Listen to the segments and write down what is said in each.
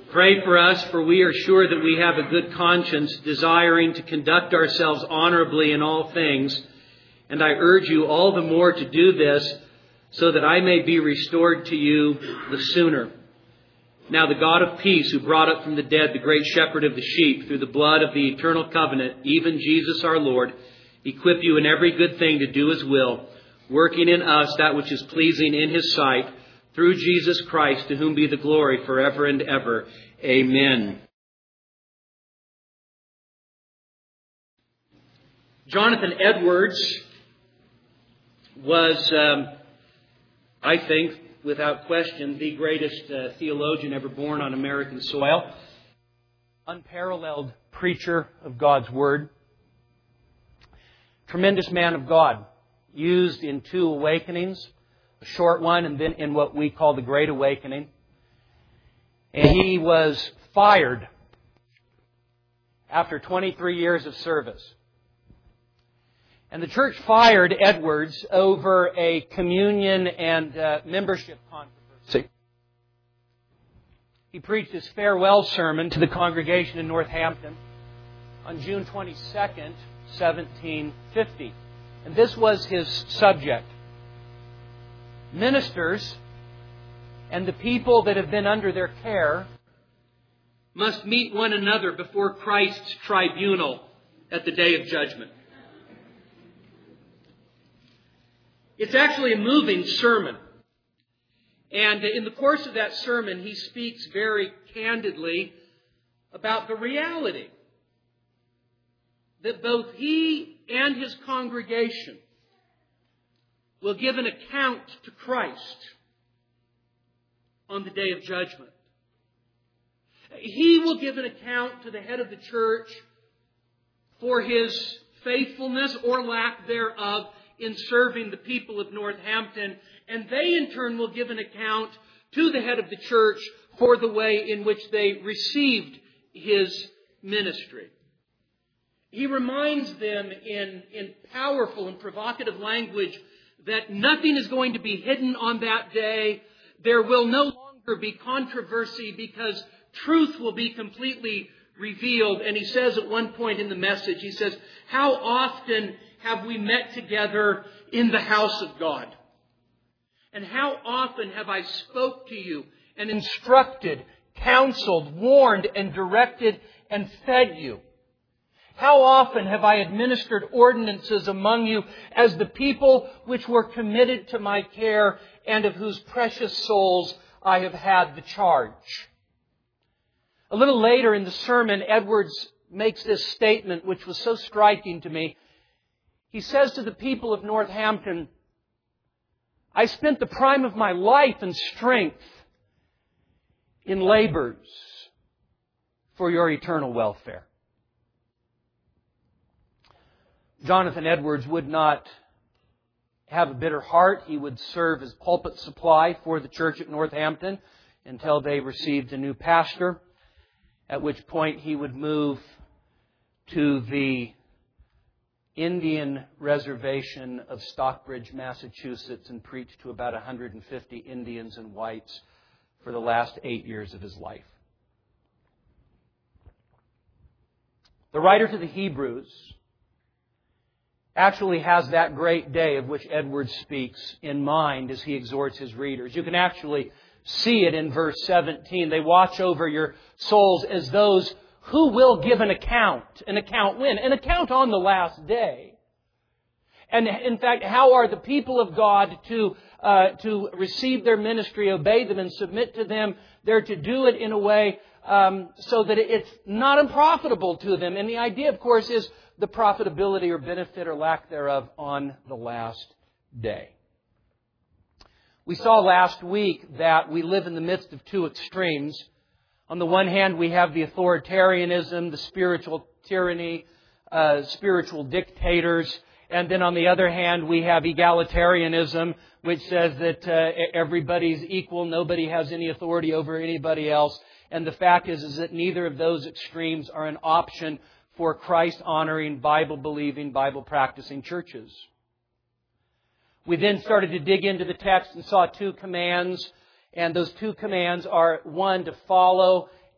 Pray for us, for we are sure that we have a good conscience, desiring to conduct ourselves honorably in all things. And I urge you all the more to do this, so that I may be restored to you the sooner. Now the God of peace, who brought up from the dead the great shepherd of the sheep through the blood of the eternal covenant, even Jesus our Lord, equip you in every good thing to do His will, working in us that which is pleasing in His sight, through Jesus Christ, to whom be the glory forever and ever. Amen. Jonathan Edwards was, I think, without question, the greatest theologian ever born on American soil. Unparalleled preacher of God's Word. Tremendous man of God. Used in 2 awakenings. A short one and then in what we call the Great Awakening. And he was fired after 23 years of service. And the church fired Edwards over a communion and membership controversy. He preached his farewell sermon to the congregation in Northampton on June 22nd, 1750. And this was his subject. Ministers and the people that have been under their care must meet one another before Christ's tribunal at the day of judgment. It's actually a moving sermon. And in the course of that sermon, he speaks very candidly about the reality that both he and his congregation will give an account to Christ on the day of judgment. He will give an account to the head of the church for his faithfulness or lack thereof in serving the people of Northampton, and they in turn will give an account to the head of the church for the way in which they received his ministry. He reminds them in powerful and provocative language that nothing is going to be hidden on that day. There will no longer be controversy because truth will be completely revealed. And he says at one point in the message, he says, "How often have we met together in the house of God? And how often have I spoke to you and instructed, counseled, warned, and directed, and fed you? How often have I administered ordinances among you as the people which were committed to my care and of whose precious souls I have had the charge?" A little later in the sermon, Edwards makes this statement which was so striking to me. He says to the people of Northampton, "I spent the prime of my life and strength in labors for your eternal welfare." Jonathan Edwards would not have a bitter heart. He would serve as pulpit supply for the church at Northampton until they received a new pastor, at which point he would move to the Indian reservation of Stockbridge, Massachusetts, and preach to about 150 Indians and whites for the last 8 years of his life. The writer to the Hebrews actually has that great day of which Edwards speaks in mind as he exhorts his readers. You can actually see it in verse 17. They watch over your souls as those who will give an account. An account when? An account on the last day. And in fact, how are the people of God to receive their ministry, obey them, and submit to them? They're to do it in a way so that it's not unprofitable to them. And the idea, of course, is the profitability or benefit or lack thereof on the last day. We saw last week that we live in the midst of 2 extremes. On the one hand, we have the authoritarianism, the spiritual tyranny, spiritual dictators. And then on the other hand, we have egalitarianism, which says that everybody's equal, nobody has any authority over anybody else. And the fact is that neither of those extremes are an option for Christ-honoring, Bible-believing, Bible-practicing churches. We then started to dig into the text and saw 2 commands. And those 2 commands are, 1, to follow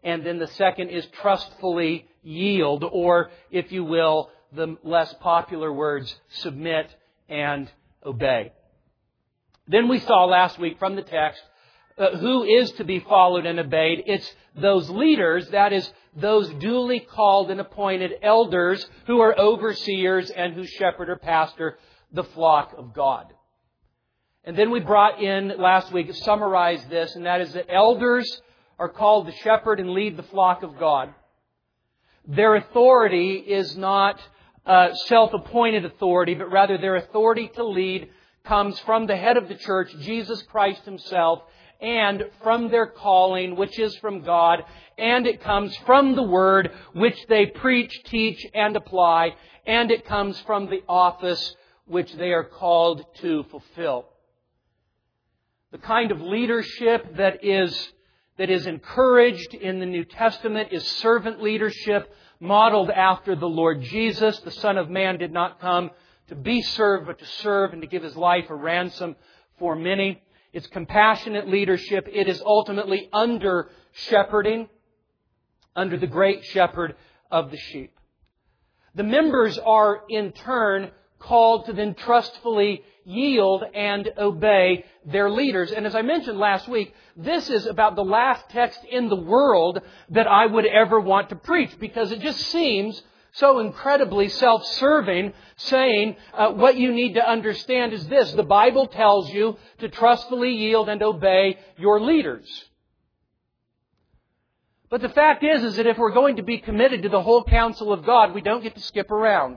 And then the second is trustfully yield, or, if you will, the less popular words, submit and obey. Then we saw last week from the text who is to be followed and obeyed. It's those leaders, that is, those duly called and appointed elders who are overseers and who shepherd or pastor the flock of God. And then we brought in last week, summarized this, and that is that elders are called to shepherd and lead the flock of God. Their authority is not self-appointed authority, but rather their authority to lead comes from the head of the church, Jesus Christ Himself, and from their calling, which is from God, and it comes from the Word, which they preach, teach, and apply, and it comes from the office which they are called to fulfill. The kind of leadership that is encouraged in the New Testament is servant leadership, modeled after the Lord Jesus. The Son of Man did not come to be served, but to serve and to give His life a ransom for many. It's compassionate leadership. It is ultimately under shepherding, under the great shepherd of the sheep. The members are in turn called to then trustfully yield and obey their leaders. And as I mentioned last week, this is about the last text in the world that I would ever want to preach, because it just seems so incredibly self-serving, saying what you need to understand is this: the Bible tells you to trustfully yield and obey your leaders. But the fact is that if we're going to be committed to the whole counsel of God, we don't get to skip around.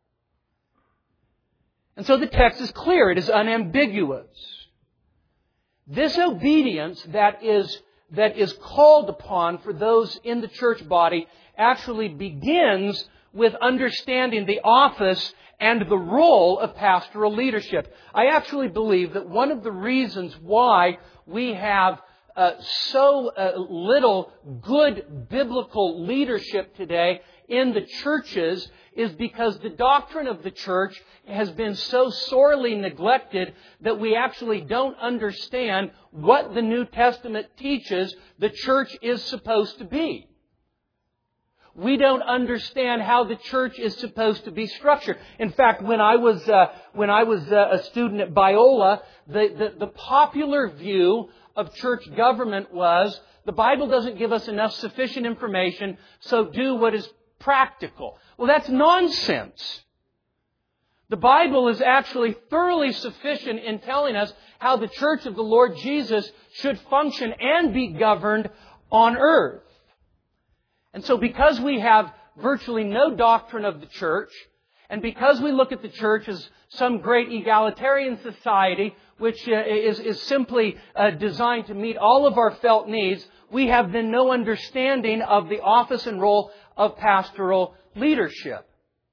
And so the text is clear. It is unambiguous. This obedience that is called upon for those in the church body actually begins with understanding the office and the role of pastoral leadership. I actually believe that one of the reasons why we have so little good biblical leadership today in the churches is because the doctrine of the church has been so sorely neglected that we actually don't understand what the New Testament teaches the church is supposed to be. We don't understand how the church is supposed to be structured. In fact, when I was a student at Biola, the popular view of church government was the Bible doesn't give us enough sufficient information, so do what is practical. Well, that's nonsense. The Bible is actually thoroughly sufficient in telling us how the church of the Lord Jesus should function and be governed on earth. And so because we have virtually no doctrine of the church, and because we look at the church as some great egalitarian society, which is simply designed to meet all of our felt needs, we have then no understanding of the office and role of pastoral leadership.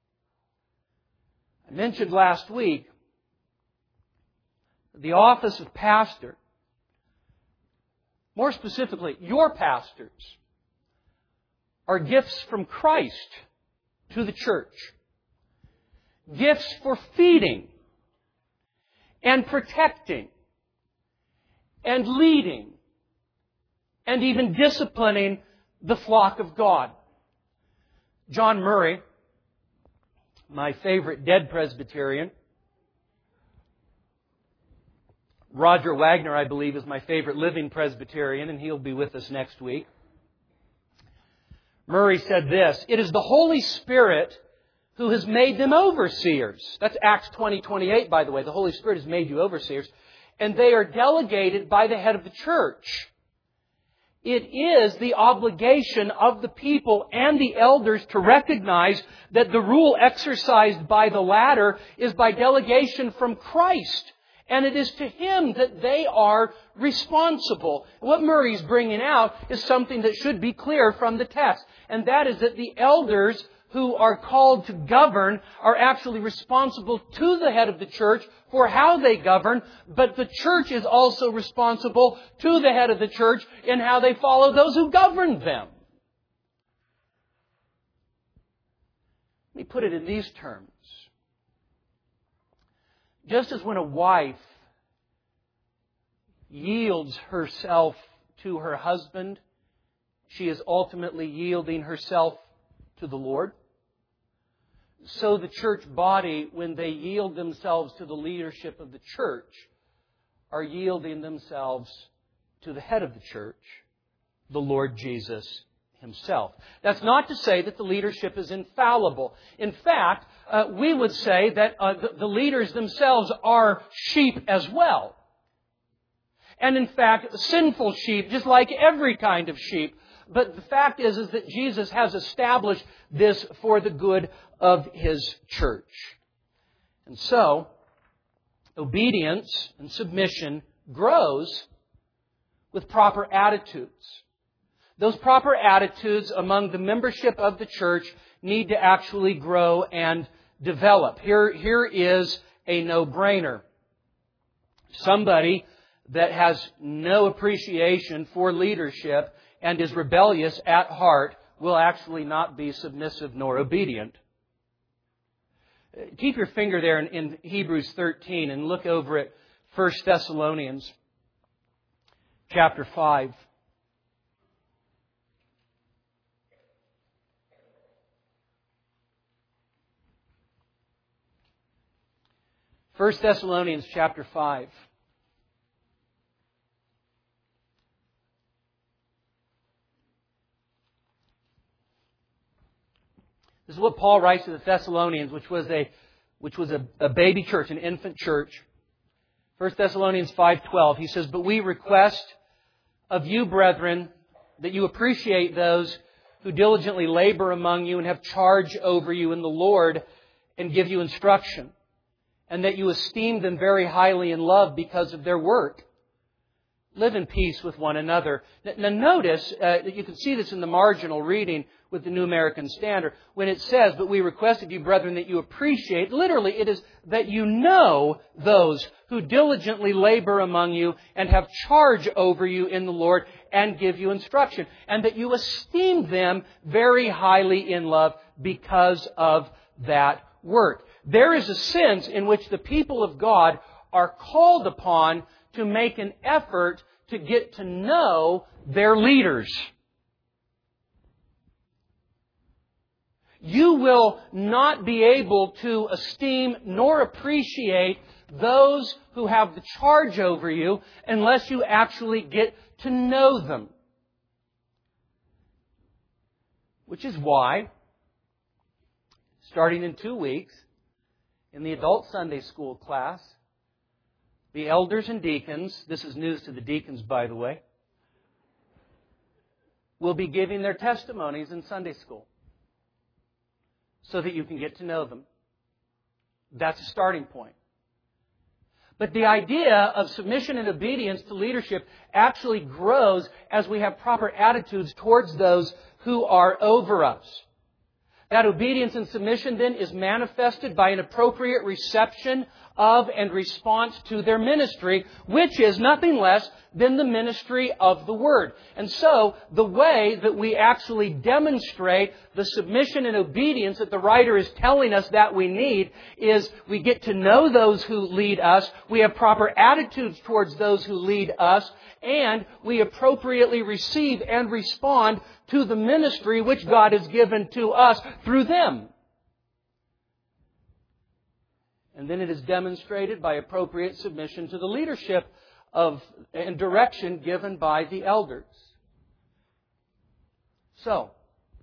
I mentioned last week the office of pastor, more specifically, your pastors, are gifts from Christ to the church. Gifts for feeding and protecting and leading and even disciplining the flock of God. John Murray, my favorite dead Presbyterian. Roger Wagner, I believe, is my favorite living Presbyterian, and he'll be with us next week. Murray said this: "It is the Holy Spirit who has made them overseers." That's Acts 20:28, by the way. The Holy Spirit has made you overseers. And they are delegated by the head of the church. It is the obligation of the people and the elders to recognize that the rule exercised by the latter is by delegation from Christ. And it is to Him that they are responsible. What Murray's bringing out is something that should be clear from the text. And that is that the elders who are called to govern are actually responsible to the head of the church for how they govern, but the church is also responsible to the head of the church in how they follow those who govern them. Let me put it in these terms. Just as when a wife yields herself to her husband, she is ultimately yielding herself to the Lord. So the church body, when they yield themselves to the leadership of the church, are yielding themselves to the head of the church, the Lord Jesus Himself. That's not to say that the leadership is infallible. In fact, we would say that the leaders themselves are sheep as well. And in fact, sinful sheep, just like every kind of sheep. But the fact is that Jesus has established this for the good of His church. And so, obedience and submission grows with proper attitudes. Those proper attitudes among the membership of the church need to actually grow and develop. Here is a no-brainer. Somebody that has no appreciation for leadership and is rebellious at heart will actually not be submissive nor obedient. Keep your finger there in Hebrews 13 and look over at 1 Thessalonians chapter 5. First Thessalonians chapter 5. This is what Paul writes to the Thessalonians, which was a baby church, an infant church. 1 Thessalonians 5:12, he says, "But we request of you, brethren, that you appreciate those who diligently labor among you and have charge over you in the Lord and give you instruction, and that you esteem them very highly in love because of their work. Live in peace with one another." Now notice, that you can see this in the marginal reading with the New American Standard, when it says, "But we request of you, brethren, that you appreciate," literally it is that you know those who diligently labor among you and have charge over you in the Lord and give you instruction, and that you esteem them very highly in love because of that work. There is a sense in which the people of God are called upon to make an effort to get to know their leaders. You will not be able to esteem nor appreciate those who have the charge over you unless you actually get to know them. Which is why, starting in 2 weeks, in the adult Sunday school class, the elders and deacons, this is news to the deacons, by the way, will be giving their testimonies in Sunday school so that you can get to know them. That's a starting point. But the idea of submission and obedience to leadership actually grows as we have proper attitudes towards those who are over us. That obedience and submission then is manifested by an appropriate reception of and response to their ministry, which is nothing less than the ministry of the Word. And so, the way that we actually demonstrate the submission and obedience that the writer is telling us that we need is we get to know those who lead us, we have proper attitudes towards those who lead us, and we appropriately receive and respond to the ministry which God has given to us through them. And then it is demonstrated by appropriate submission to the leadership and direction given by the elders. So,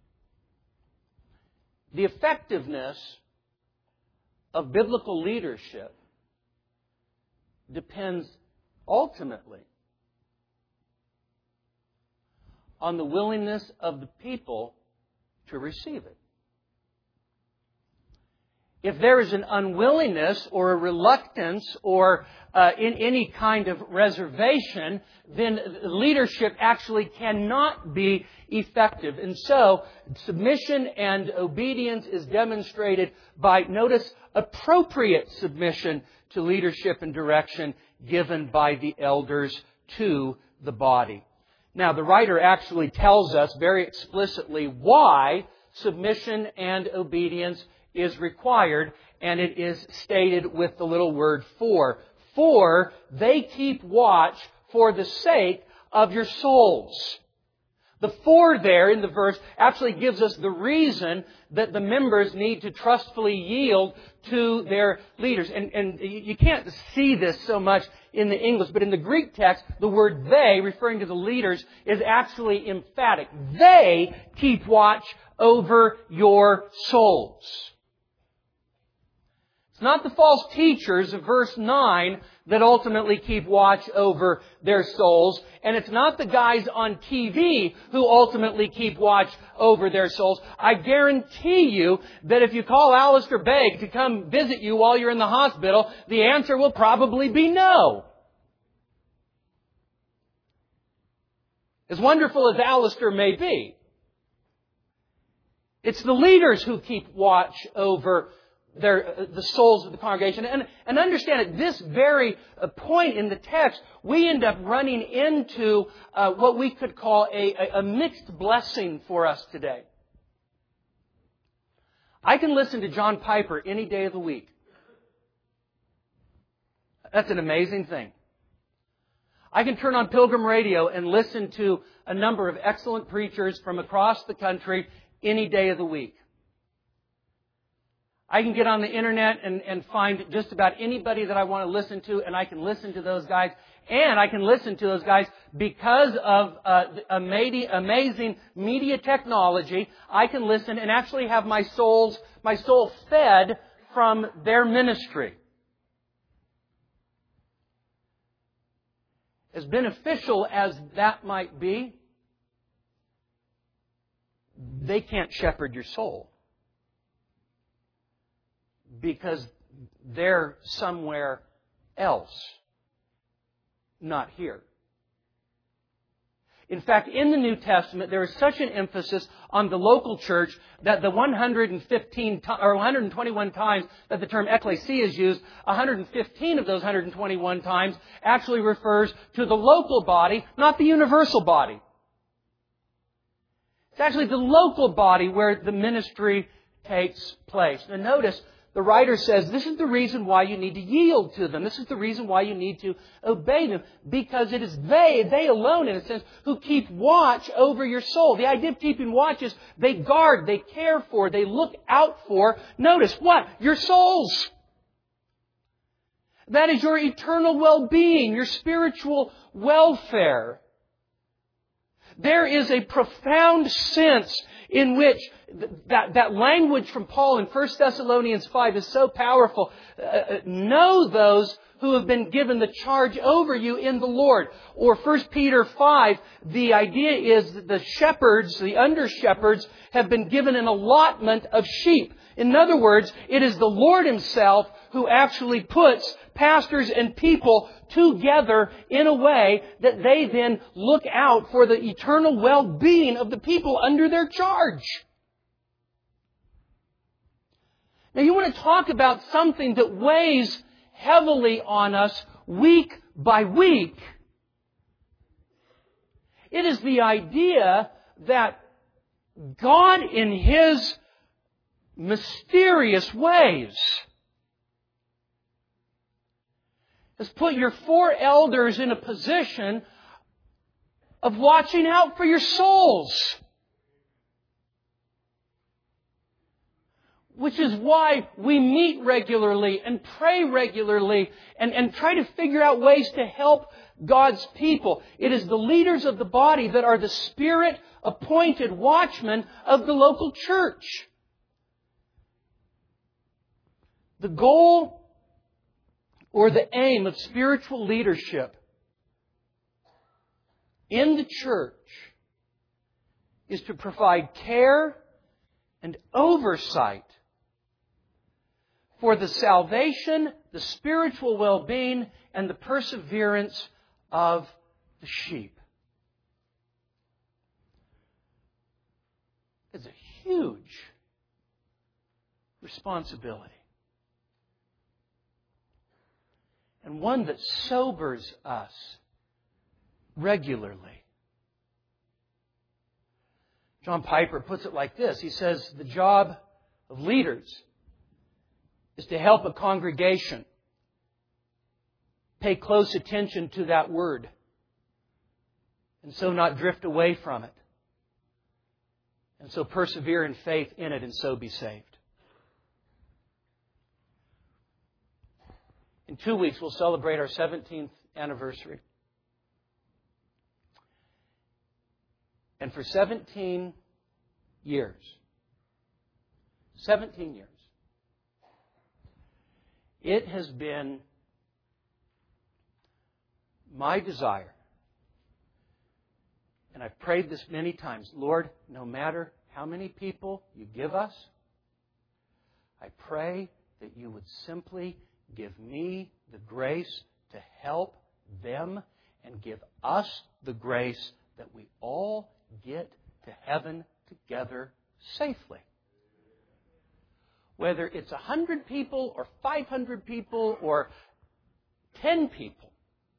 the effectiveness of biblical leadership depends ultimately on the willingness of the people to receive it. If there is an unwillingness or a reluctance or in any kind of reservation, then leadership actually cannot be effective. And so, submission and obedience is demonstrated by, notice, appropriate submission to leadership and direction given by the elders to the body. Now, the writer actually tells us very explicitly why submission and obedience is required, and it is stated with the little word "for." For they keep watch for the sake of your souls. The "for" there in the verse actually gives us the reason that the members need to trustfully yield to their leaders. And you can't see this so much in the English, but in the Greek text, the word "they," referring to the leaders, is actually emphatic. They keep watch over your souls. It's not the false teachers of verse 9 that ultimately keep watch over their souls. And it's not the guys on TV who ultimately keep watch over their souls. I guarantee you that if you call Alistair Begg to come visit you while you're in the hospital, the answer will probably be no. As wonderful as Alistair may be, it's the leaders who keep watch over the souls of the congregation. And understand at this very point in the text, we end up running into what we could call a mixed blessing for us today. I can listen to John Piper any day of the week. That's an amazing thing. I can turn on Pilgrim Radio and listen to a number of excellent preachers from across the country any day of the week. I can get on the internet and find just about anybody that I want to listen to, and I can listen to those guys. And I can listen to those guys because of amazing media technology. I can listen and actually have my soul fed from their ministry. As beneficial as that might be, they can't shepherd your soul. Because they're somewhere else, not here. In fact, in the New Testament, there is such an emphasis on the local church that the 121 times that the term ecclesia is used, 115 of those 121 times actually refers to the local body, not the universal body. It's actually the local body where the ministry takes place. Now notice, the writer says this is the reason why you need to yield to them. This is the reason why you need to obey them. Because it is they alone in a sense, who keep watch over your soul. The idea of keeping watch is they guard, they care for, they look out for. Notice what? Your souls. That is your eternal well-being, your spiritual welfare. There is a profound sense in which that language from Paul in 1 Thessalonians 5 is so powerful. Know those who have been given the charge over you in the Lord. Or 1 Peter 5, the idea is that the shepherds, the under-shepherds, have been given an allotment of sheep. In other words, it is the Lord Himself who actually puts pastors and people together in a way that they then look out for the eternal well-being of the people under their charge. Now you want to talk about something that weighs heavily on us week by week. It is the idea that God in His mysterious ways has put your four elders in a position of watching out for your souls. Which is why we meet regularly and pray regularly and try to figure out ways to help God's people. It is the leaders of the body that are the Spirit-appointed watchmen of the local church. The goal or the aim of spiritual leadership in the church is to provide care and oversight for the salvation, the spiritual well-being, and the perseverance of the sheep. It's a huge responsibility. And one that sobers us regularly. John Piper puts it like this. He says, the job of leaders is to help a congregation pay close attention to that word and so not drift away from it. And so persevere in faith in it and so be saved. In 2 weeks, we'll celebrate our 17th anniversary. And for 17 years, it has been my desire, and I've prayed this many times, Lord, no matter how many people you give us, I pray that you would simply give me the grace to help them and give us the grace that we all get to heaven together safely. Whether it's 100 people or 500 people or 10 people.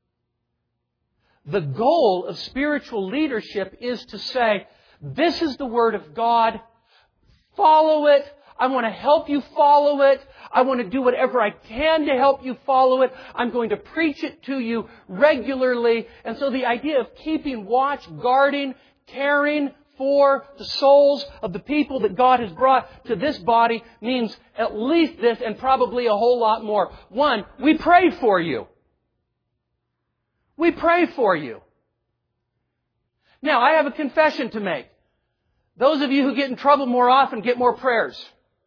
The goal of spiritual leadership is to say, this is the Word of God. Follow it. I want to help you follow it. I want to do whatever I can to help you follow it. I'm going to preach it to you regularly. And so the idea of keeping watch, guarding, caring for the souls of the people that God has brought to this body means at least this and probably a whole lot more. One, we pray for you. We pray for you. Now, I have a confession to make. Those of you who get in trouble more often get more prayers.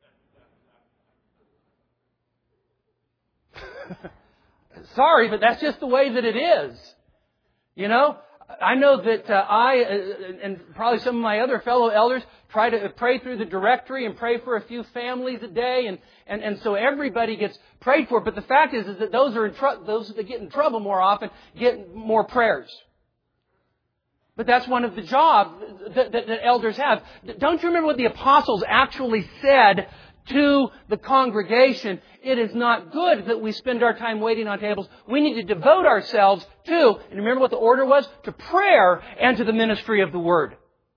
Sorry, but that's just the way that it is. You know, I know that I and probably some of my other fellow elders try to pray through the directory and pray for a few families a day, and so everybody gets prayed for. But the fact is that those that get in trouble more often get more prayers. But that's one of the jobs that elders have. Don't you remember what the apostles actually said to the congregation? It is not good that we spend our time waiting on tables. We need to devote ourselves to, and remember what the order was? To prayer and to the ministry of the Word.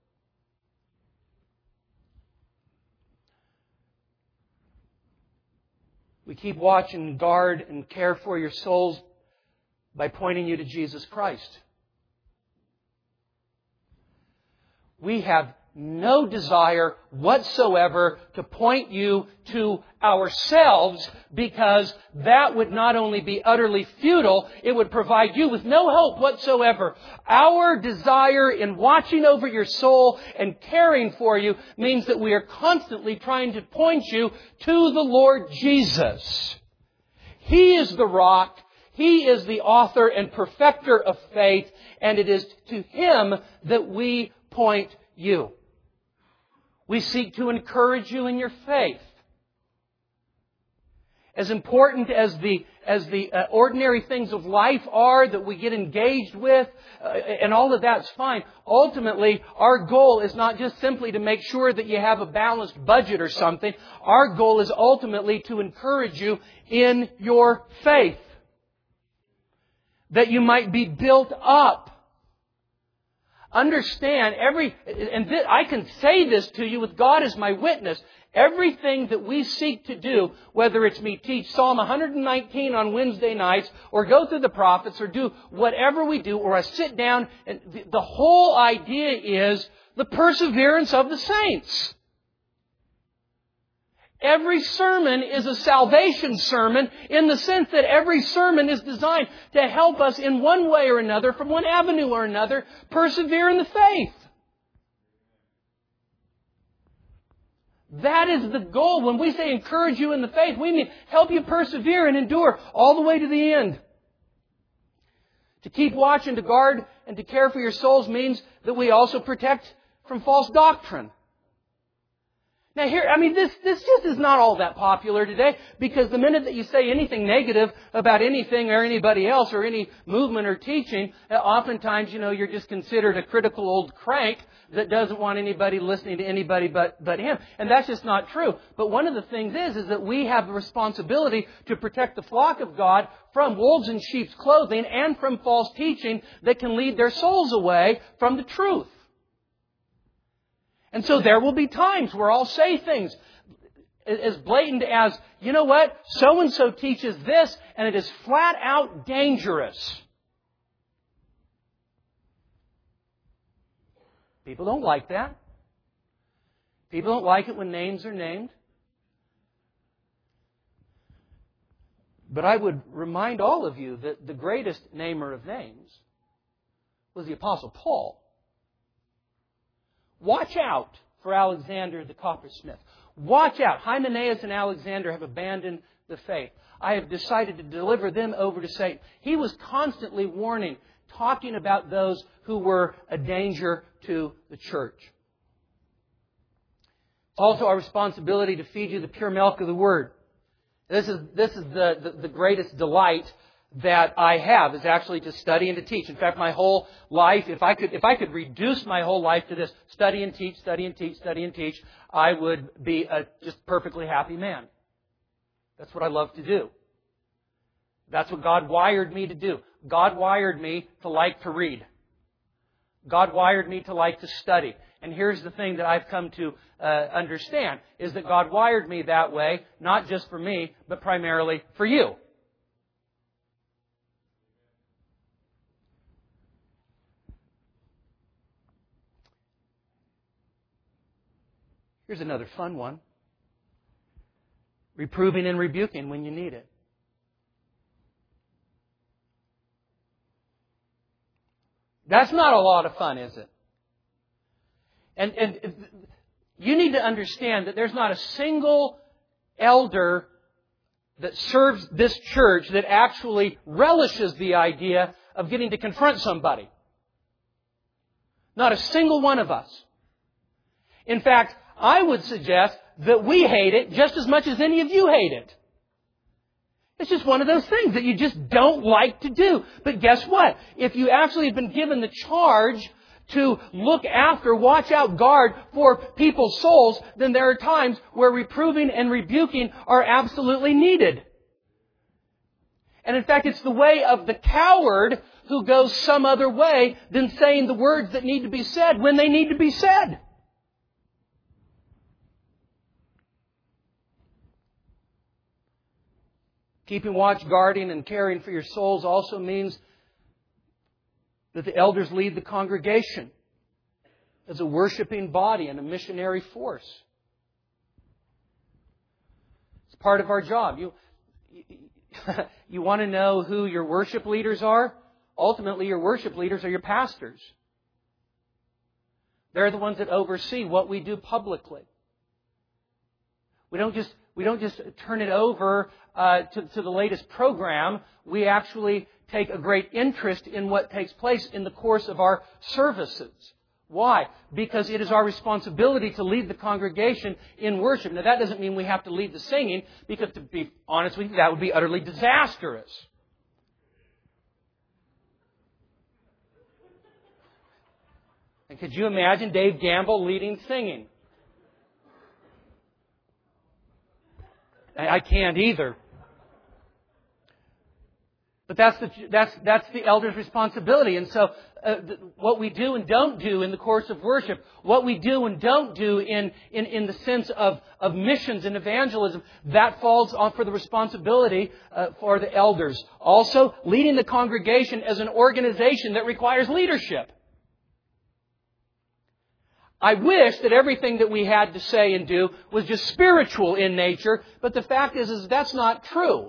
We keep watch and guard and care for your souls by pointing you to Jesus Christ. We have no desire whatsoever to point you to ourselves, because that would not only be utterly futile, it would provide you with no hope whatsoever. Our desire in watching over your soul and caring for you means that we are constantly trying to point you to the Lord Jesus. He is the rock. He is the author and perfecter of faith, and it is to Him that we point you. We seek to encourage you in your faith. As important as the ordinary things of life are that we get engaged with, and all of that's fine. Ultimately, our goal is not just simply to make sure that you have a balanced budget or something. Our goal is ultimately to encourage you in your faith, that you might be built up. Understand I can say this to you with God as my witness. Everything that we seek to do, whether it's me teach Psalm 119 on Wednesday nights, or go through the prophets, or do whatever we do, or I sit down, and the whole idea is the perseverance of the saints. Every sermon is a salvation sermon in the sense that every sermon is designed to help us in one way or another, from one avenue or another, persevere in the faith. That is the goal. When we say encourage you in the faith, we mean help you persevere and endure all the way to the end. To keep watch and to guard and to care for your souls means that we also protect from false doctrine. Now this just is not all that popular today, because the minute that you say anything negative about anything or anybody else or any movement or teaching, oftentimes, you're just considered a critical old crank that doesn't want anybody listening to anybody but him. And that's just not true. But one of the things is that we have the responsibility to protect the flock of God from wolves in sheep's clothing and from false teaching that can lead their souls away from the truth. And so there will be times where I'll say things as blatant as, you know what, so-and-so teaches this, and it is flat out dangerous. People don't like that. People don't like it when names are named. But I would remind all of you that the greatest namer of names was the Apostle Paul. Watch out for Alexander the coppersmith. Watch out. Hymenaeus and Alexander have abandoned the faith. I have decided to deliver them over to Satan. He was constantly warning, talking about those who were a danger to the church. It's also our responsibility to feed you the pure milk of the Word. This is the greatest delight that I have, is actually to study and to teach. In fact, my whole life, if I could reduce my whole life to this, study and teach, study and teach, study and teach, I would be a just perfectly happy man. That's what I love to do. That's what God wired me to do. God wired me to like to read. God wired me to like to study. And here's the thing that I've come to understand, is that God wired me that way, not just for me, but primarily for you. Here's another fun one. Reproving and rebuking when you need it. That's not a lot of fun, is it? And you need to understand that there's not a single elder that serves this church that actually relishes the idea of getting to confront somebody. Not a single one of us. In fact, I would suggest that we hate it just as much as any of you hate it. It's just one of those things that you just don't like to do. But guess what? If you actually have been given the charge to look after, watch out, guard for people's souls, then there are times where reproving and rebuking are absolutely needed. And in fact, it's the way of the coward who goes some other way than saying the words that need to be said when they need to be said. Keeping watch, guarding, and caring for your souls also means that the elders lead the congregation as a worshiping body and a missionary force. It's part of our job. You want to know who your worship leaders are? Ultimately, your worship leaders are your pastors. They're the ones that oversee what we do publicly. We don't just turn it over to the latest program. We actually take a great interest in what takes place in the course of our services. Why? Because it is our responsibility to lead the congregation in worship. Now, that doesn't mean we have to lead the singing, because to be honest with you, that would be utterly disastrous. And could you imagine Dave Gamble leading singing? I can't either. But that's the elder's responsibility. And so what we do and don't do in the course of worship, what we do and don't do in the sense of missions and evangelism, that falls on for the responsibility for the elders. Also, leading the congregation as an organization that requires leadership. I wish that everything that we had to say and do was just spiritual in nature, but the fact is that's not true.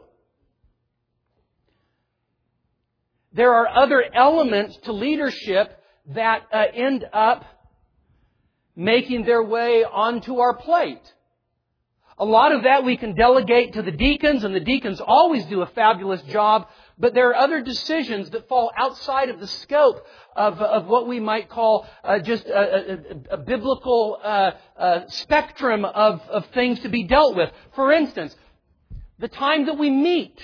There are other elements to leadership that end up making their way onto our plate. A lot of that we can delegate to the deacons, and the deacons always do a fabulous job. But there are other decisions that fall outside of the scope of what we might call just a biblical spectrum of things to be dealt with. For instance, the time that we meet.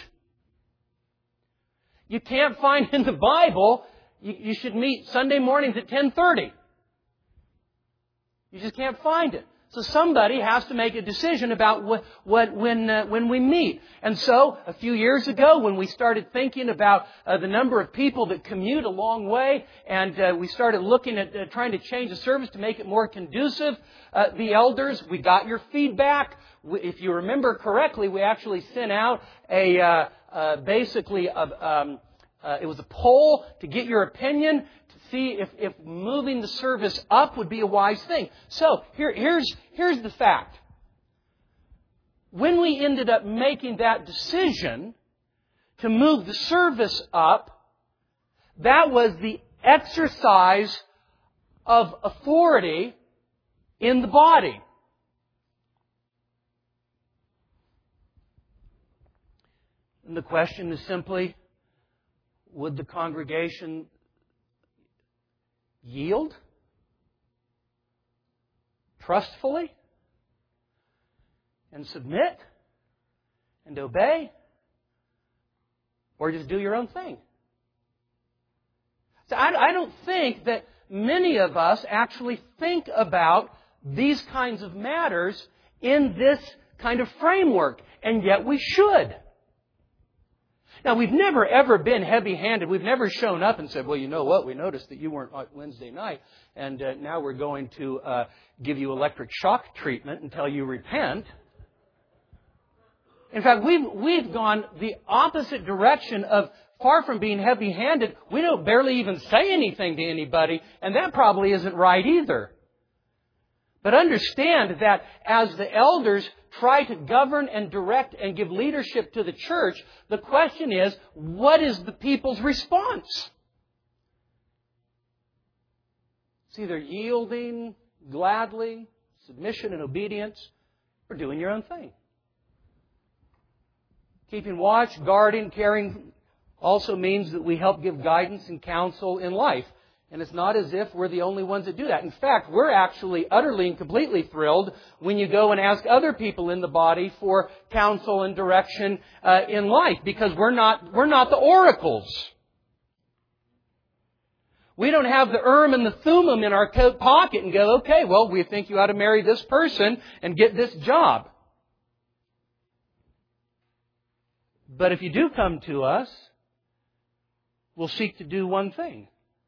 You can't find in the Bible you should meet Sunday mornings at 10:30. You just can't find it. So somebody has to make a decision about when we meet. And so, a few years ago, when we started thinking about the number of people that commute a long way, and we started looking at trying to change the service to make it more conducive, the elders, we got your feedback. If you remember correctly, we actually sent out it was a poll to get your opinion, to see if moving the service up would be a wise thing. So, here's the fact. When we ended up making that decision to move the service up, that was the exercise of authority in the body. And the question is simply, would the congregation yield trustfully and submit and obey, or just do your own thing? So I don't think that many of us actually think about these kinds of matters in this kind of framework, and yet we should. Now, we've never ever been heavy-handed. We've never shown up and said, well, you know what? We noticed that you weren't on Wednesday night, and now we're going to give you electric shock treatment until you repent. In fact, we've gone the opposite direction of far from being heavy-handed. We don't barely even say anything to anybody, and that probably isn't right either. But understand that as the elders try to govern and direct and give leadership to the church, the question is, what is the people's response? It's either yielding gladly, submission and obedience, or doing your own thing. Keeping watch, guarding, caring also means that we help give guidance and counsel in life. And it's not as if we're the only ones that do that. In fact, we're actually utterly and completely thrilled when you go and ask other people in the body for counsel and direction in life, because we're not the oracles. We don't have the and the Thummim in our coat pocket and go, okay, well, we think you ought to marry this person and get this job. But if you do come to us, we'll seek to do one thing.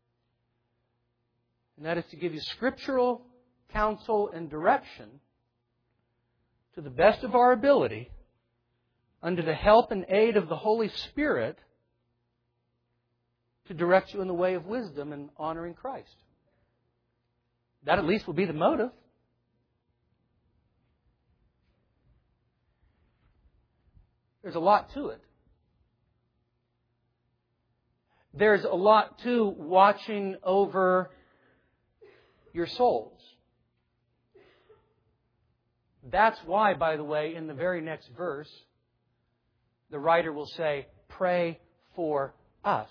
And that is to give you scriptural counsel and direction to the best of our ability, under the help and aid of the Holy Spirit, to direct you in the way of wisdom and honoring Christ. That at least will be the motive. There's a lot to it. There's a lot to watching over your souls. That's why, by the way, in the very next verse, the writer will say, pray for us.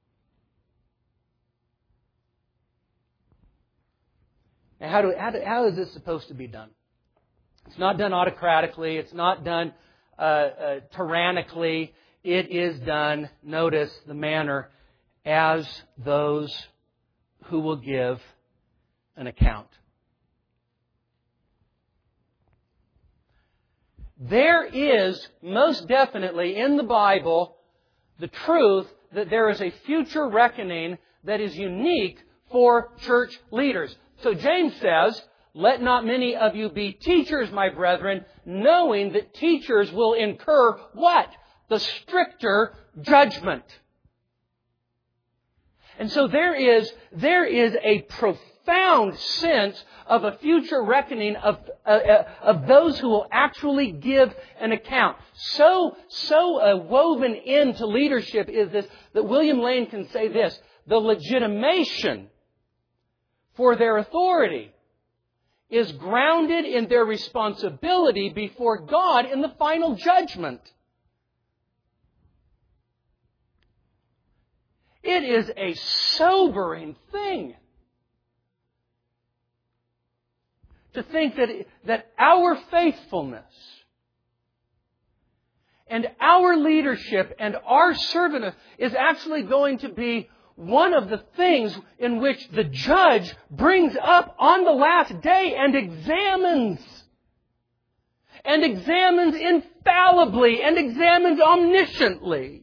Now, how is this supposed to be done? It's not done autocratically. It's not done tyrannically. It is done, notice the manner, as those who will give an account. There is most definitely in the Bible the truth that there is a future reckoning that is unique for church leaders. So James says, let not many of you be teachers, my brethren, knowing that teachers will incur what? The stricter judgment. And so there is a profound sense of a future reckoning of those who will actually give an account. So woven into leadership is this, that William Lane can say this: the legitimation for their authority is grounded in their responsibility before God in the final judgment. It is a sobering thing to think that our faithfulness and our leadership and our servanthood is actually going to be one of the things in which the judge brings up on the last day and examines infallibly and examines omnisciently.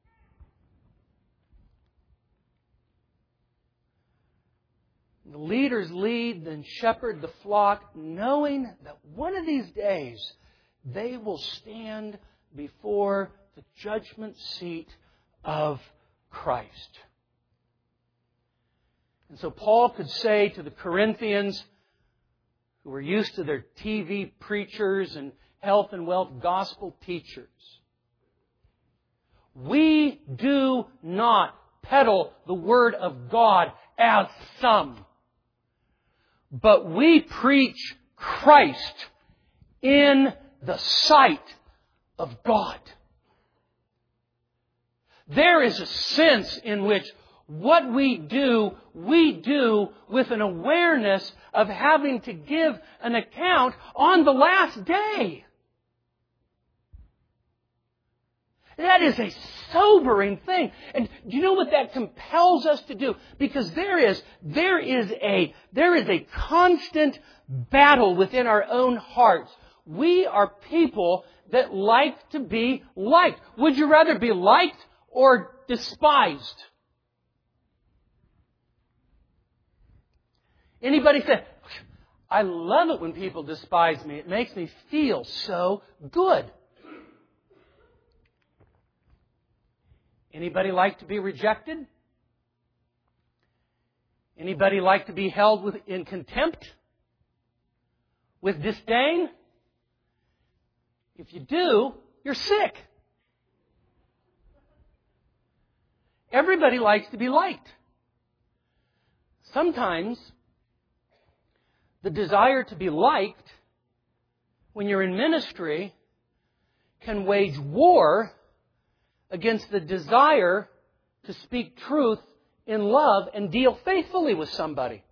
The leaders lead and shepherd the flock, knowing that one of these days they will stand before the judgment seat of Christ. And so Paul could say to the Corinthians, who were used to their TV preachers and health and wealth gospel teachers, we do not peddle the Word of God as some, but we preach Christ in the sight of God. There is a sense in which what we do with an awareness of having to give an account on the last day. That is a sobering thing. And do you know what that compels us to do? Because there is a constant battle within our own hearts. We are people that like to be liked. Would you rather be liked or despised? Anybody say, I love it when people despise me. It makes me feel so good. Anybody like to be rejected? Anybody like to be held in contempt? With disdain? If you do, you're sick. Everybody likes to be liked. Sometimes the desire to be liked when you're in ministry can wage war against the desire to speak truth in love and deal faithfully with somebody.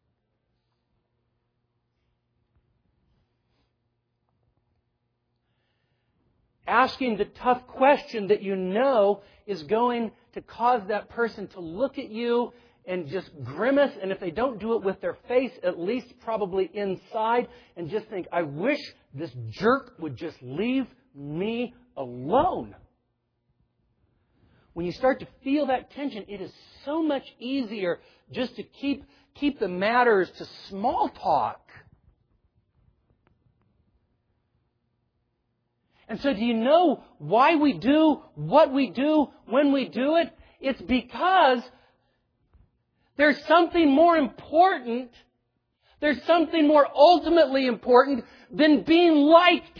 Asking the tough question that you know is going to cause that person to look at you and just grimace, and if they don't do it with their face, at least probably inside, and just think, I wish this jerk would just leave me alone. When you start to feel that tension, it is so much easier just to keep the matters to small talk. And so do you know why we do what we do when we do it? It's because there's something more important, there's something more ultimately important than being liked.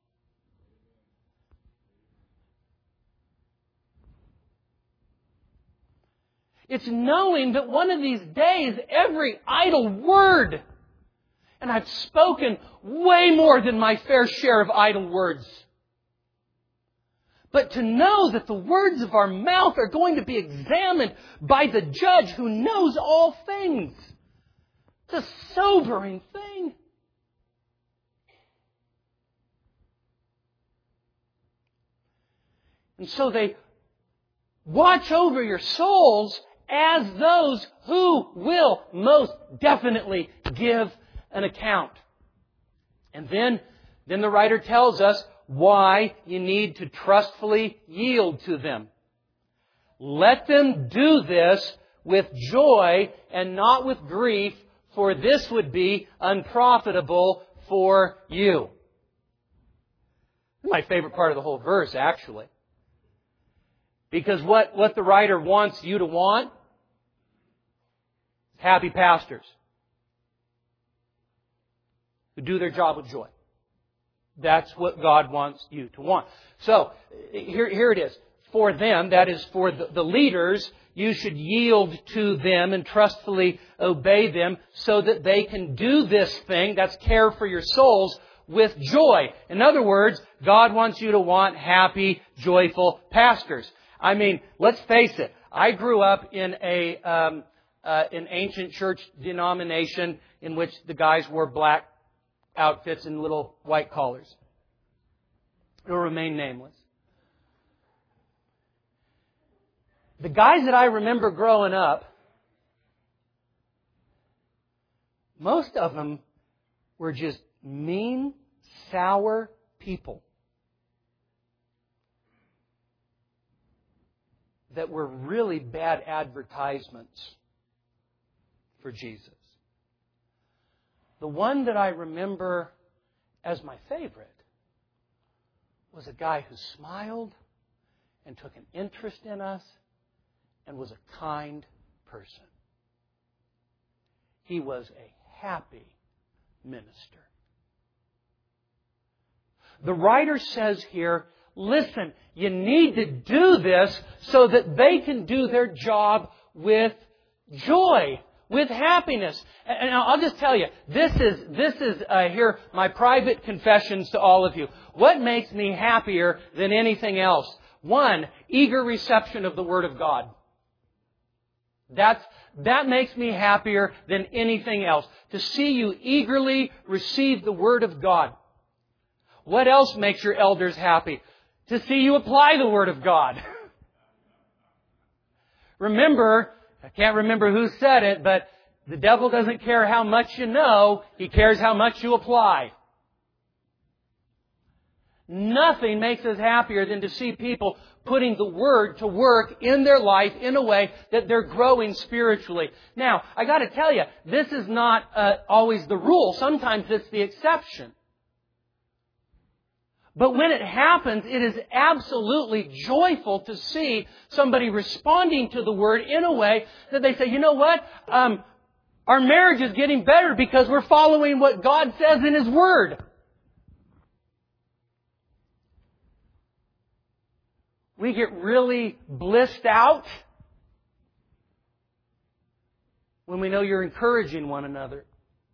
It's knowing that one of these days, every idle word, and I've spoken way more than my fair share of idle words, but to know that the words of our mouth are going to be examined by the judge who knows all things. It's a sobering thing. And so they watch over your souls as those who will most definitely give an account. And then the writer tells us why you need to trustfully yield to them. Let them do this with joy and not with grief, for this would be unprofitable for you. My favorite part of the whole verse, actually. Because what the writer wants you to want is happy pastors who do their job with joy. That's what God wants you to want. So, here it is. For them, that is for the leaders, you should yield to them and trustfully obey them so that they can do this thing, that's care for your souls, with joy. In other words, God wants you to want happy, joyful pastors. I mean, let's face it. I grew up in an ancient church denomination in which the guys wore black outfits and little white collars. It'll remain nameless. The guys that I remember growing up, most of them were just mean, sour people that were really bad advertisements for Jesus. The one that I remember as my favorite was a guy who smiled and took an interest in us and was a kind person. he was a happy minister. The writer says here, listen, you need to do this so that they can do their job with joy, with happiness. And I'll just tell you, this is here my private confessions to all of you. What makes me happier than anything else? One, eager reception of the Word of God. That makes me happier than anything else. To see you eagerly receive the Word of God. What else makes your elders happy? To see you apply the Word of God. Remember, I can't remember who said it, but the devil doesn't care how much you know, he cares how much you apply. Nothing makes us happier than to see people putting the Word to work in their life in a way that they're growing spiritually. Now, I got to tell you, this is not always the rule. Sometimes it's the exception. But when it happens, it is absolutely joyful to see somebody responding to the Word in a way that they say, you know what? Our marriage is getting better because we're following what God says in His Word. We get really blissed out when we know you're encouraging one another.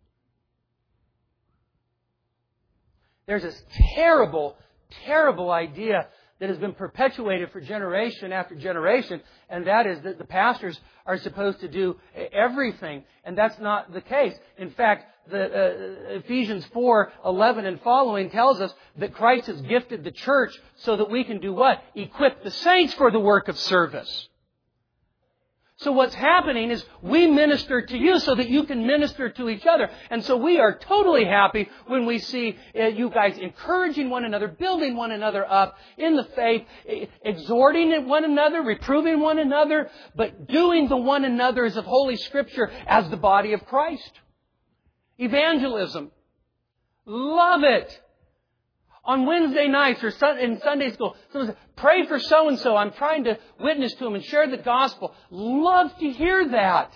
There's this terrible, terrible idea that has been perpetuated for generation after generation, and that is that the pastors are supposed to do everything, and that's not the case. In fact, the Ephesians 4:11 and following tells us that Christ has gifted the church so that we can do what? Equip the saints for the work of service. So what's happening is we minister to you so that you can minister to each other. And so we are totally happy when we see you guys encouraging one another, building one another up in the faith, exhorting one another, reproving one another, but doing the one another's of Holy Scripture as the body of Christ. Evangelism. Love it. On Wednesday nights or in Sunday school, someone says, pray for so-and-so. I'm trying to witness to them and share the gospel. Love to hear that.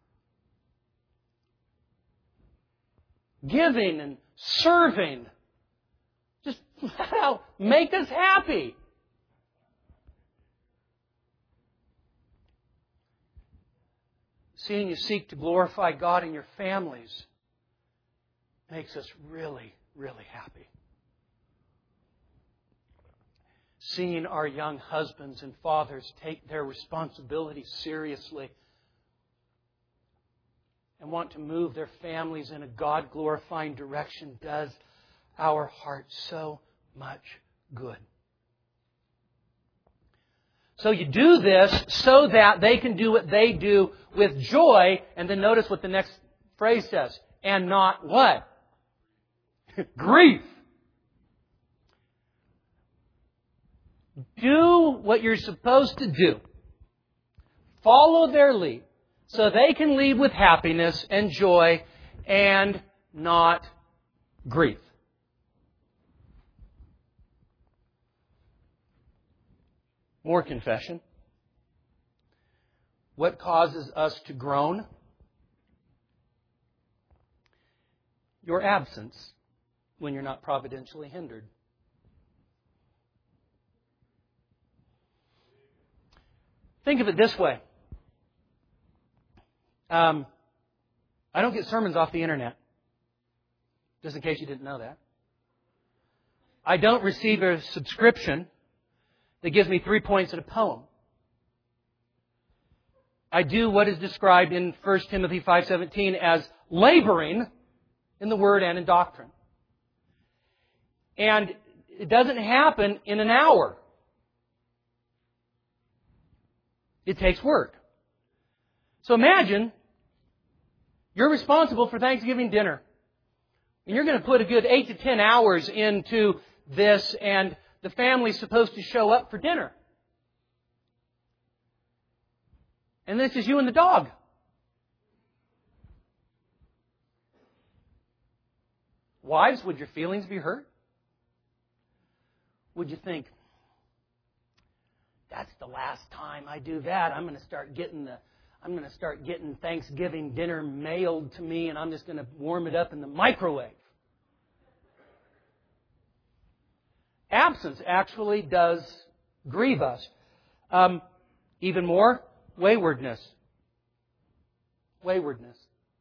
Giving and serving. Just make us happy. Seeing you seek to glorify God in your families makes us really, really happy. Seeing our young husbands and fathers take their responsibilities seriously and want to move their families in a God-glorifying direction does our hearts so much good. So you do this so that they can do what they do with joy, and then notice what the next phrase says, and not what? Grief. Do what you're supposed to do. Follow their lead so they can lead with happiness and joy and not grief. More confession. What causes us to groan? Your absence when you're not providentially hindered. Think of it this way. I don't get sermons off the internet. Just in case you didn't know that. I don't receive a subscription that gives me 3 points in a poem. I do what is described in 1 Timothy 5:17 as laboring in the Word and in doctrine. And it doesn't happen in an hour. It takes work. So imagine you're responsible for Thanksgiving dinner. And you're going to put a good 8 to 10 hours into this, and the family's supposed to show up for dinner. And this is you and the dog. Wives, would your feelings be hurt? Would you think, that's the last time I do that. I'm going to start getting I'm going to start getting Thanksgiving dinner mailed to me, and I'm just going to warm it up in the microwave. Absence actually does grieve us. Even more, waywardness. Waywardness.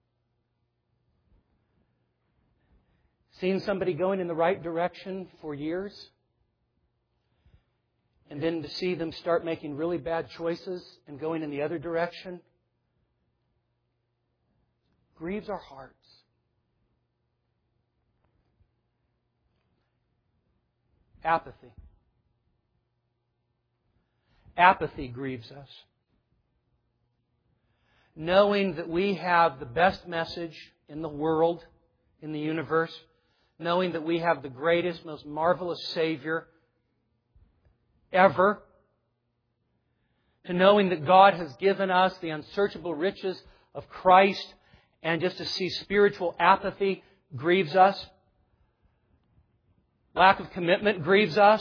Seen somebody going in the right direction for years, and then to see them start making really bad choices and going in the other direction grieves our hearts. Apathy. Apathy grieves us. Knowing that we have the best message in the world, in the universe, knowing that we have the greatest, most marvelous Savior ever, to knowing that God has given us the unsearchable riches of Christ, and just to see spiritual apathy grieves us. Lack of commitment grieves us.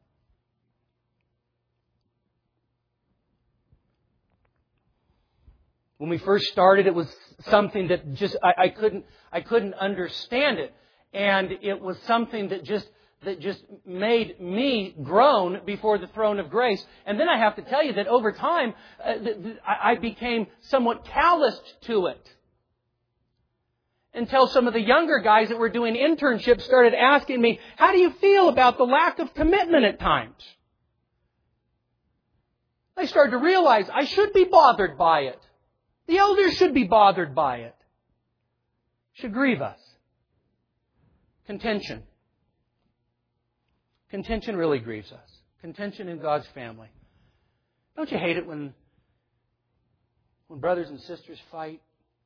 When we first started, it was something that just I couldn't understand it, and it was something that just made me groan before the throne of grace. And then I have to tell you that over time, I became somewhat calloused to it. Until some of the younger guys that were doing internships started asking me, how do you feel about the lack of commitment at times? I started to realize I should be bothered by it. The elders should be bothered by it. It should grieve us. Contention. Contention really grieves us. Contention in God's family. Don't you hate it when brothers and sisters fight?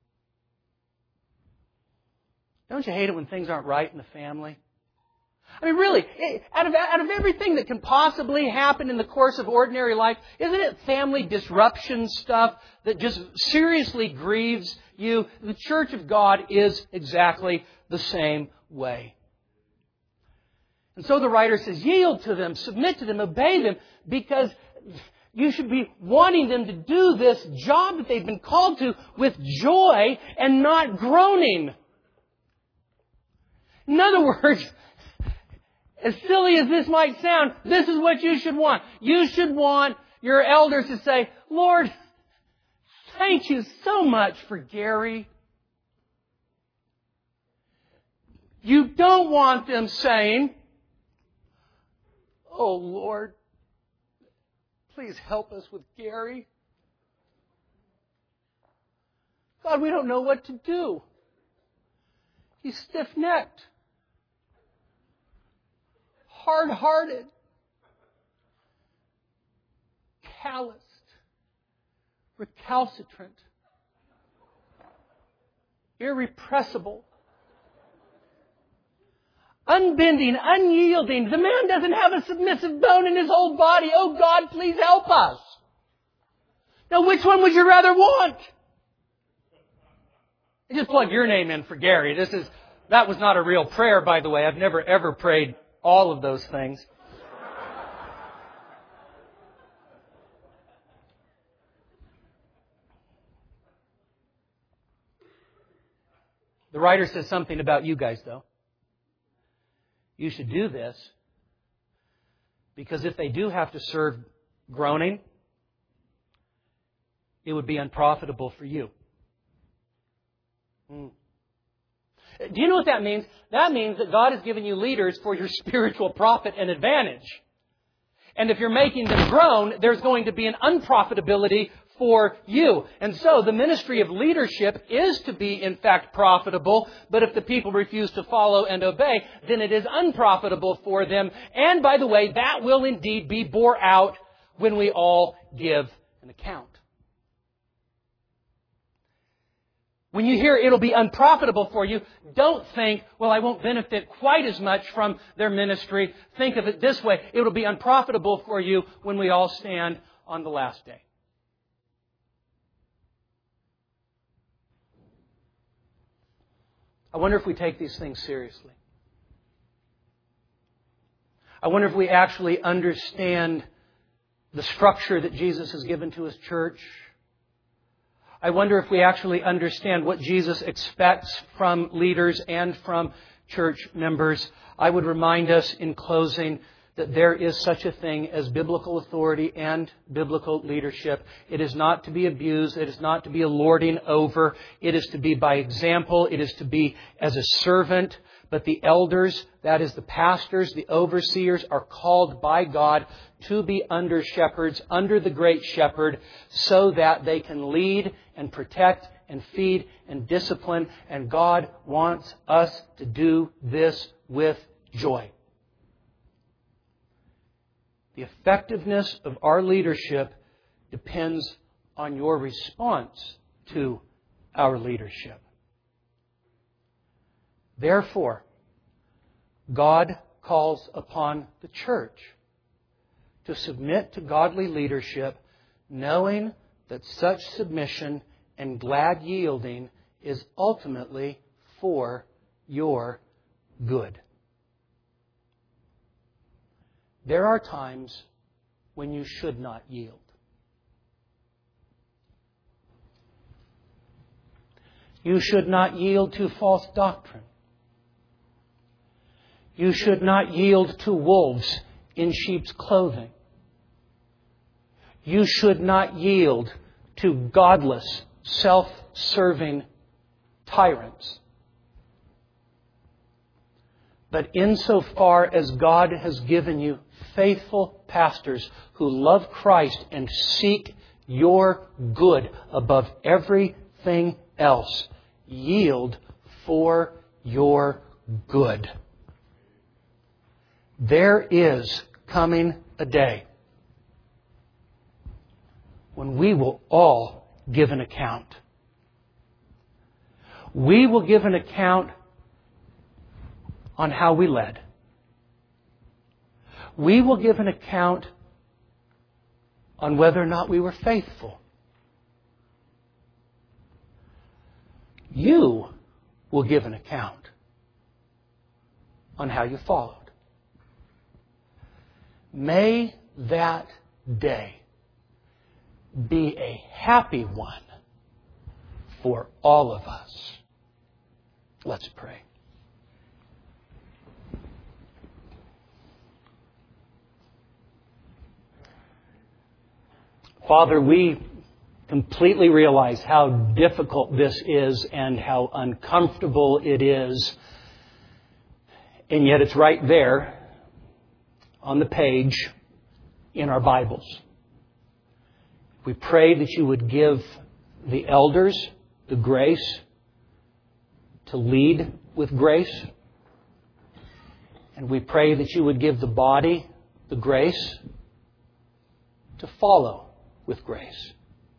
Don't you hate it when things aren't right in the family? I mean, really, out of everything that can possibly happen in the course of ordinary life, isn't it family disruption stuff that just seriously grieves you? The Church of God is exactly the same way. And so the writer says, yield to them, submit to them, obey them, because you should be wanting them to do this job that they've been called to with joy and not groaning. In other words, as silly as this might sound, this is what you should want. You should want your elders to say, Lord, thank you so much for Gary. You don't want them saying, oh Lord, please help us with Gary. God, we don't know what to do. He's stiff-necked, hard-hearted, calloused, recalcitrant, irrepressible, unbending, unyielding. The man doesn't have a submissive bone in his whole body. Oh God, please help us. Now, which one would you rather want? I just plug your name in for Gary. That was not a real prayer, by the way. I've never ever prayed all of those things. The writer says something about you guys, though. You should do this because if they do have to serve groaning, it would be unprofitable for you. Do you know what that means? That means that God has given you leaders for your spiritual profit and advantage. And if you're making them groan, there's going to be an unprofitability for you. And so the ministry of leadership is to be, in fact, profitable. But if the people refuse to follow and obey, then it is unprofitable for them. And by the way, that will indeed be bore out when we all give an account. When you hear it'll be unprofitable for you, don't think, well, I won't benefit quite as much from their ministry. Think of it this way. It'll be unprofitable for you when we all stand on the last day. I wonder if we take these things seriously. I wonder if we actually understand the structure that Jesus has given to His church. I wonder if we actually understand what Jesus expects from leaders and from church members. I would remind us in closing that there is such a thing as biblical authority and biblical leadership. It is not to be abused. It is not to be a lording over. It is to be by example. It is to be as a servant. But the elders, that is the pastors, the overseers, are called by God to be under shepherds, under the great shepherd, so that they can lead and protect and feed and discipline. And God wants us to do this with joy. The effectiveness of our leadership depends on your response to our leadership. Therefore, God calls upon the church to submit to godly leadership, knowing that such submission and glad yielding is ultimately for your good. There are times when you should not yield. You should not yield to false doctrine. You should not yield to wolves in sheep's clothing. You should not yield to godless, self-serving tyrants. But insofar as God has given you faithful pastors who love Christ and seek your good above everything else, yield for your good. There is coming a day when we will all give an account. We will give an account on how we led. We will give an account on whether or not we were faithful. You will give an account on how you followed. May that day be a happy one for all of us. Let's pray. Father, we completely realize how difficult this is and how uncomfortable it is. And yet it's right there on the page in our Bibles. We pray that you would give the elders the grace to lead with grace. And we pray that you would give the body the grace to follow with grace.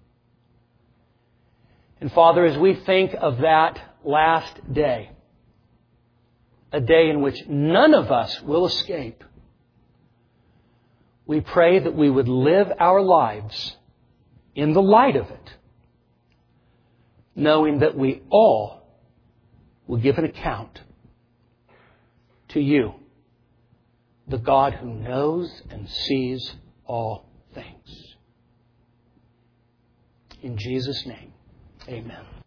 And Father, as we think of that last day, a day in which none of us will escape, we pray that we would live our lives in the light of it, knowing that we all will give an account to you, the God who knows and sees all things. In Jesus' name, amen.